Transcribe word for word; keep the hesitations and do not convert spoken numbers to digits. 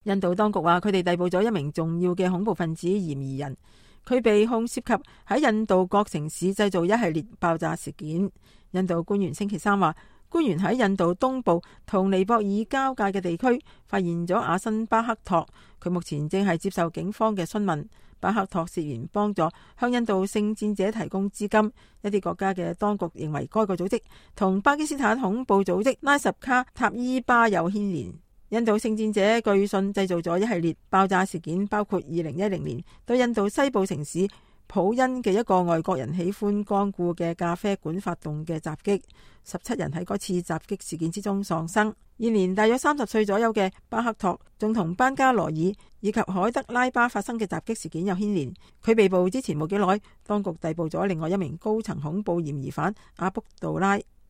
印度當局話佢哋逮捕咗一名重要嘅恐怖分子嫌疑人，佢被控涉及喺印度各城市製造一系列爆炸事件。印度官員星期三話，官員喺印度東部同尼泊爾交界嘅地區發現咗阿辛巴克托，佢目前正係接受警方嘅詢問。巴克托涉嫌幫助向印度聖戰者提供資金，一啲國家嘅當局認為該個組織同巴基斯坦恐怖組織拉什卡塔伊巴有牽連。印度聖戰者據信製造咗一系列爆炸事件，包括二零一零年對印度西部城市普恩嘅一個外國人喜歡光顧嘅咖啡館發動嘅襲擊，十七人喺嗰次襲擊事件之中喪生。現年大約三十歲左右嘅巴克托仲同班加羅爾以及海德拉巴發生嘅襲擊事件有牽連。佢被捕之前冇幾耐，當局逮捕咗另外一名高層恐怖嫌疑犯阿卜杜拉。